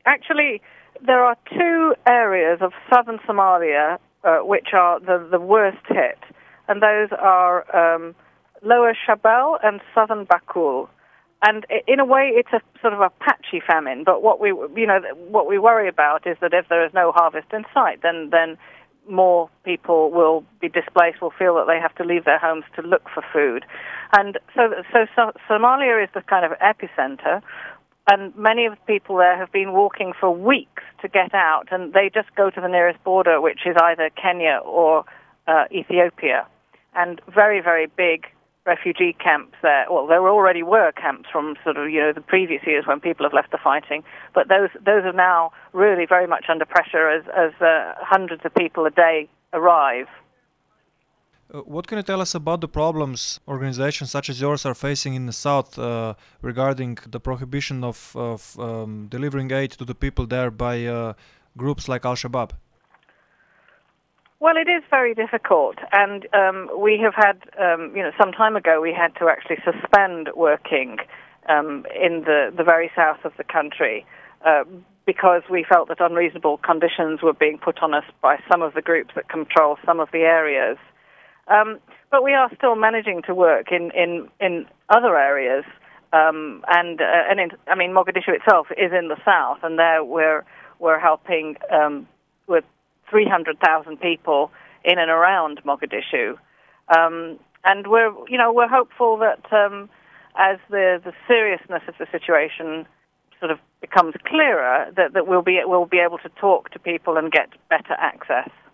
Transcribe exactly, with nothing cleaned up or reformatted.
Actually, there are two areas of southern Somalia uh, which are the, the worst hit, and those are um, Lower Shabelle and southern Bakul. And in a way, it's a sort of a patchy famine. But what we, you know, what we worry about is that if there is no harvest in sight, then then more people will be displaced, will feel that they have to leave their homes to look for food. And so, so, so Somalia is the kind of epicenter, and many of the people there have been walking for weeks to get out, and they just go to the nearest border, which is either Kenya or uh, Ethiopia, and very, very big refugee camps there. Well, there already were camps from sort of, you know, the previous years when people have left the fighting, but those those are now really very much under pressure as, as uh, hundreds of people a day arrive. Uh, what can you tell us about the problems organizations such as yours are facing in the south uh, regarding the prohibition of, of um, delivering aid to the people there by uh, groups like Al-Shabaab? Well, it is very difficult, and um, we have had, um, you know, some time ago we had to actually suspend working um, in the, the very south of the country uh, because we felt that unreasonable conditions were being put on us by some of the groups that control some of the areas. Um, but we are still managing to work in, in, in other areas, um, and uh, and in, I mean Mogadishu itself is in the south, and there we're we're helping um, with three hundred thousand people in and around Mogadishu, um, and we're you know we're hopeful that um, as the the seriousness of the situation sort of becomes clearer, that that we'll be we'll be able to talk to people and get better access.